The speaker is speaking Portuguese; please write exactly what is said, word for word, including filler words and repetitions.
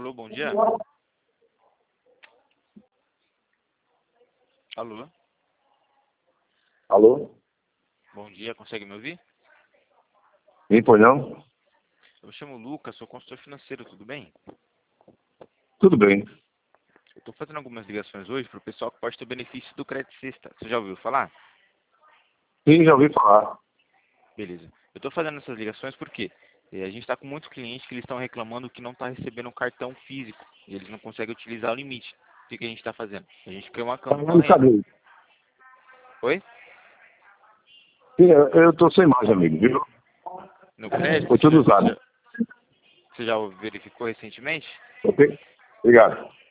Alô, bom dia. Alô, Alô? bom dia, consegue me ouvir? Quem foi não? Eu me chamo Lucas, sou consultor financeiro, tudo bem? Tudo bem. Eu estou fazendo algumas ligações hoje para o pessoal que pode ter benefício do Crédito Sexta. Você já ouviu falar? Sim, já ouvi falar. Beleza. Eu estou fazendo essas ligações porque eh, a gente está com muitos clientes que eles estão reclamando que não está recebendo um cartão físico e eles não conseguem utilizar o limite. O que, que a gente está fazendo? A gente criou uma Tá lá no campanha. caminho. Oi? Sim, eu, eu tô sem mais, amigo, viu? No crédito? Foi Você tudo já, você usado. já, você já verificou recentemente? Ok? Obrigado.